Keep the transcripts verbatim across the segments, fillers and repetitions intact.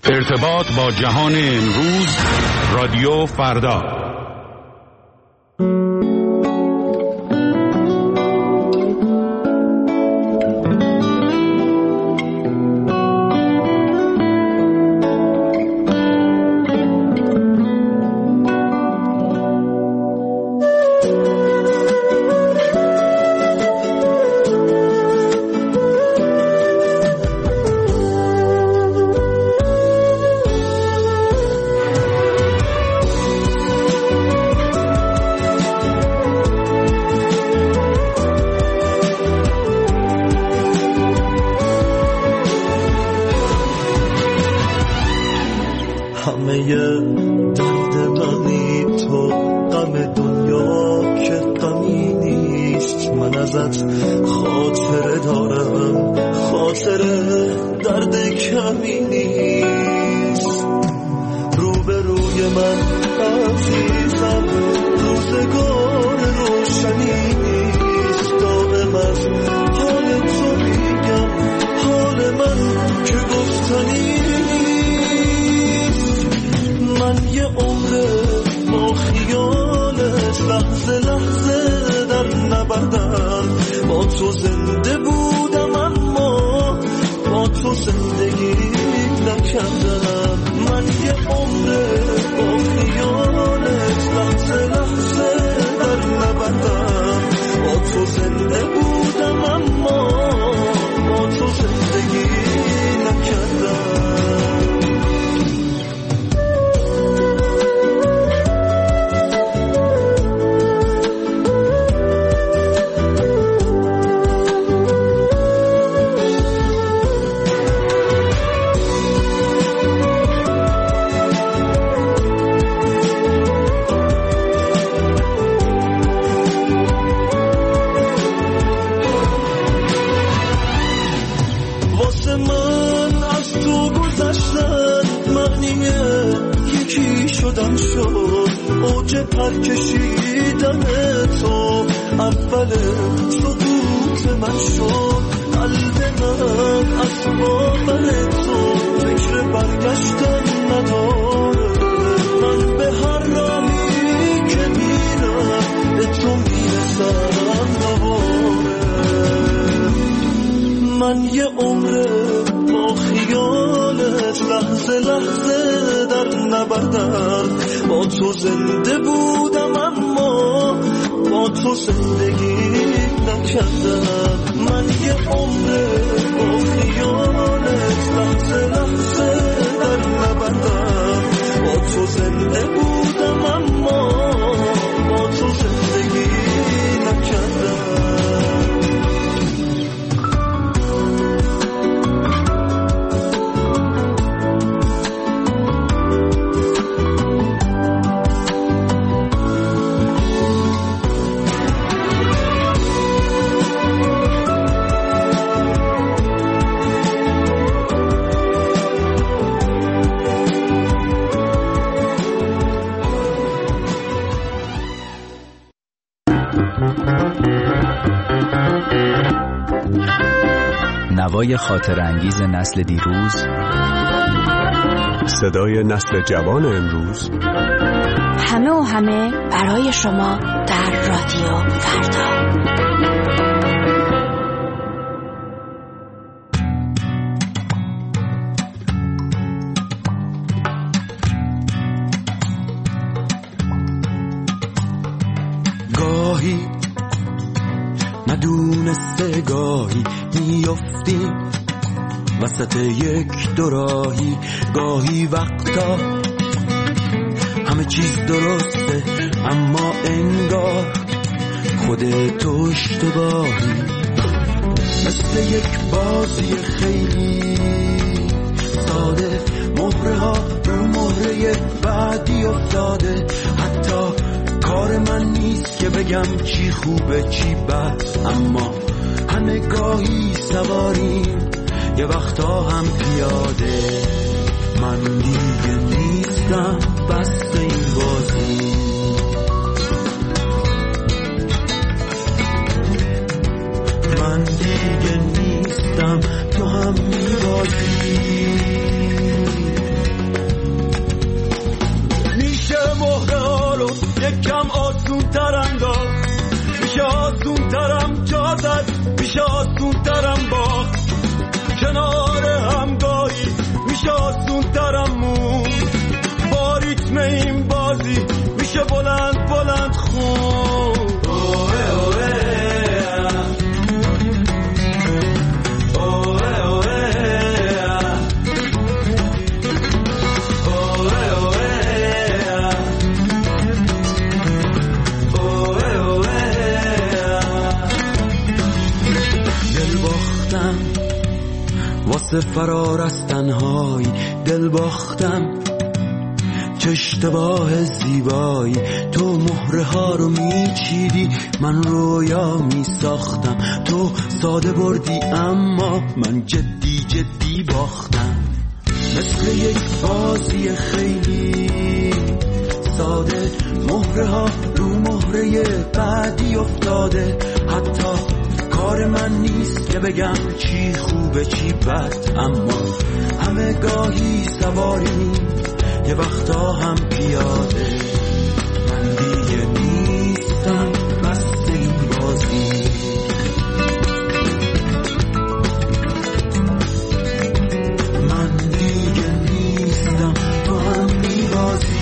ارتباط با جهان امروز، رادیو فردا. نوای خاطر انگیز نسل دیروز، صدای نسل جوان امروز، همه و همه برای شما در رادیو فردا. گاهی ندونسته گاهی میافتیم وسط یک دوراهی، گاهی وقتا همه چیز درسته اما انگار خودت اشتباهی، مثل یک بازی خیلی ساده، مهره ها رو مهره بعدی افتاده، حتی کار من نیست که بگم چی خوبه چی بد، اما همه گاهی سواریم یه وقتا هم پیاده، من دیگه نیستم بس این بازی، من دیگه نیستم تو هم میبازی. میشه آسون ترم باخت کنار همگاهی میشه آسون ترم مون با ریتم این بازی میشه بلند بلند خون اوه اوه واسه فرار از تنهایی دل باختم چه اشتباه زیبایی تو مهره ها رو میچیدی من رویا میساختم تو ساده بردی اما من جدی جدی باختم مثل یک بازی خیلی ساده مهره ها رو مهره بعدی افتاده حتی کار من نیست که بگم چی خوبه چی بد اما همه گاهی سواریم یه وقتا هم پیاده من دیگه نیستم بس این بازی من دیگه نیستم تو هم میبازی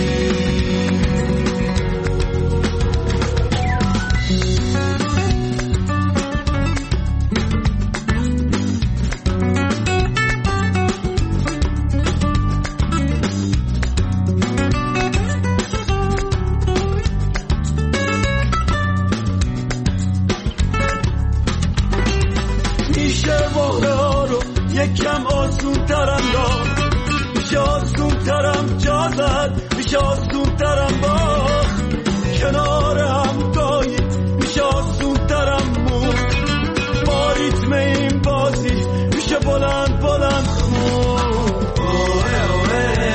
یکم آسون ترم دار میشه آسون ترم جا زد میشه آسون ترم باخت کنار همگاهی میشه آسون ترم مون با ریتم این بازی میشه بلند بلند خون اوه اوه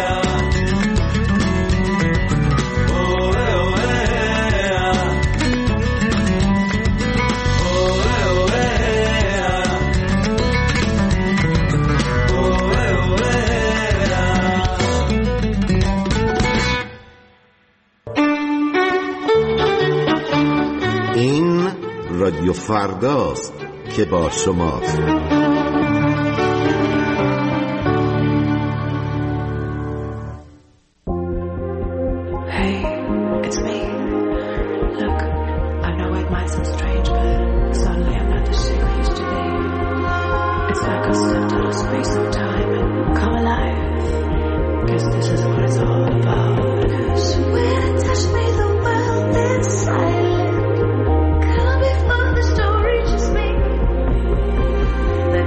رادیو فرداست که با شماست. The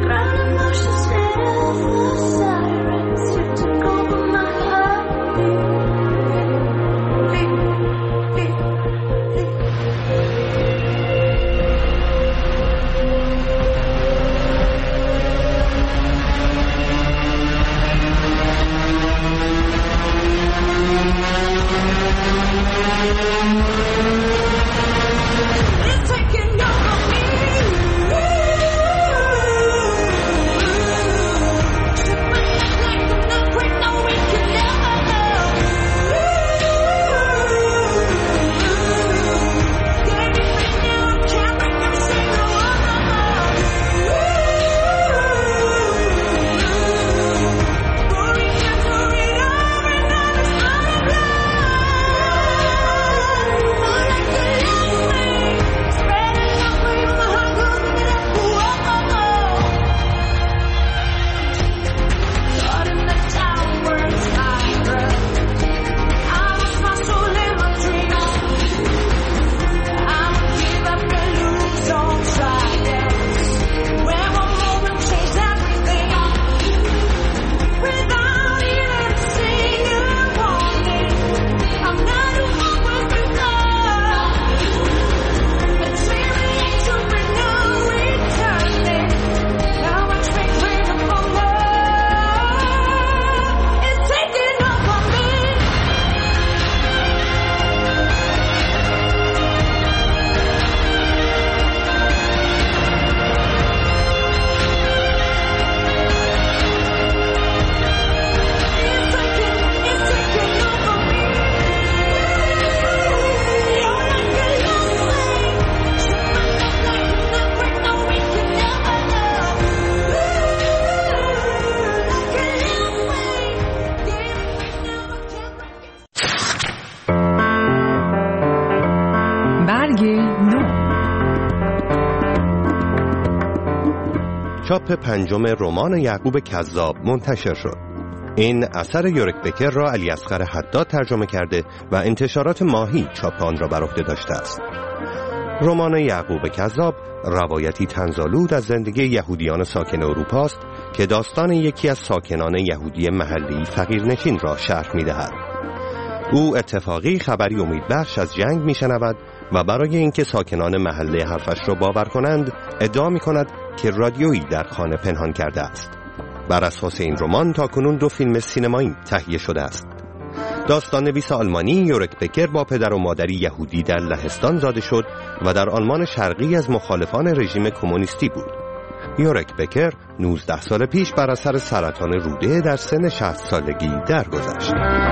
چاپ پنجم رمان یعقوب کذاب منتشر شد. این اثر یورک بکر را علی اصغر حداد ترجمه کرده و انتشارات ماهی چاپ آن را بر عهده داشته است. رمان یعقوب کذاب روایتی طنزآلود از زندگی یهودیان ساکن اروپا است که داستان یکی از ساکنان یهودی محلی فقیرنشین را شرح می‌دهد. او اتفاقی خبری امیدبخش از جنگ می‌شنود و برای اینکه ساکنان محله حرفش را باور کنند ادعا می‌کند که رادیویی در خانه پنهان کرده است. بر اساس این رمان تاکنون دو فیلم سینمایی تهیه شده است. داستان نویس آلمانی یورک بکر با پدر و مادری یهودی در لهستان زاده شد و در آلمان شرقی از مخالفان رژیم کمونیستی بود. یورک بکر نوزده سال پیش بر اثر سرطان روده در سن شصت سالگی درگذشت.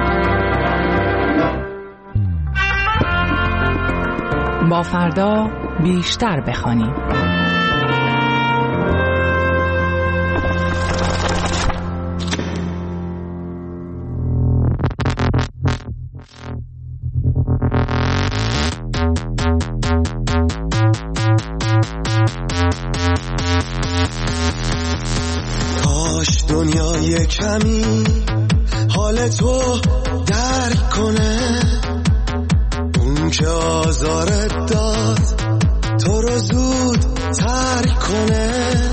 با فردا بیشتر بخوانیم. کاش دنیای کمی حال تو درک کنه، اون که آزارت داد تو رو زود ترک کنه.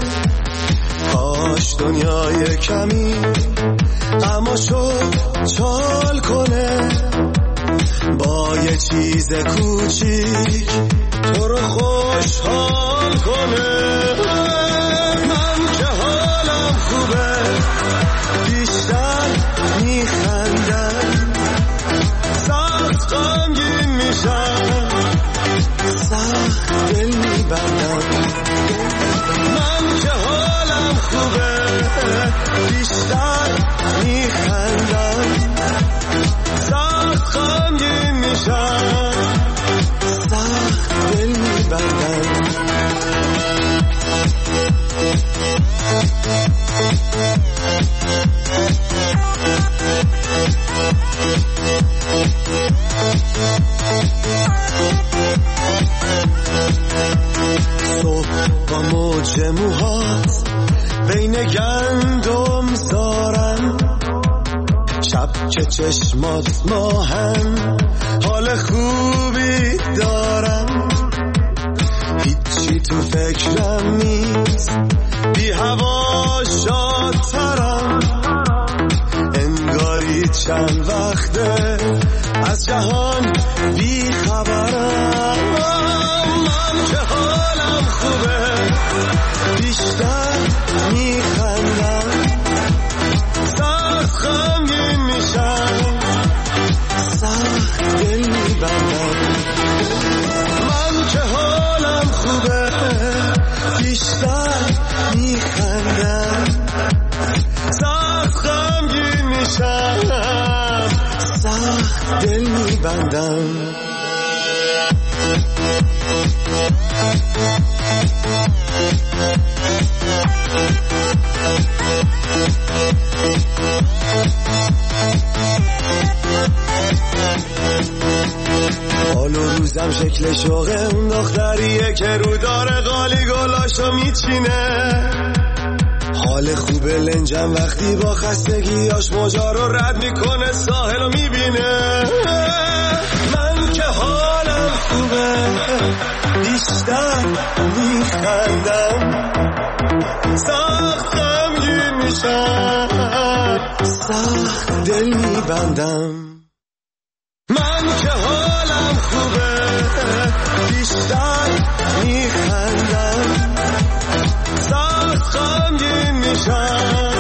کاش دنیای کمی غماشو چال کنه، با یه چیز کوچیک تو رو خوشحال کنه. من که حالم خوبه بیشتر میخندم، سخت غمگین میشم سخت دل میبندم. من که حالم خوبه بیشتر میخندم، سخت غمگین میشم سخت دل میبندم. صبح با موج موهات بین گندم زارم، شب که چشمات ماهم حال خوبی دارم. هیچی تو فکرم نیست بی هوا شادترم، انگاری چند وقته از جهان بی خبرم. من که حالم خوبه بیشتر میخندم، سخت غمگین میشم سخت دل میبندم. من که حالم خوبه بیشتر میخندم، سخت غمگین میشم سخت دل میبندم. حال و روزم شکل شوقه اون دختریه که رو داره قالی گلاشو میچینه. حال خوبه لنجم وقتی با خستگیاش موجا رو رد میکنه ساحل رو میبینه. من که حالم خوبه بیشتر میخندم، سخت غمگین میشم سخت دل میبندم. من که حالم خوبه بیشتر میخندم، سخت غمگین میشم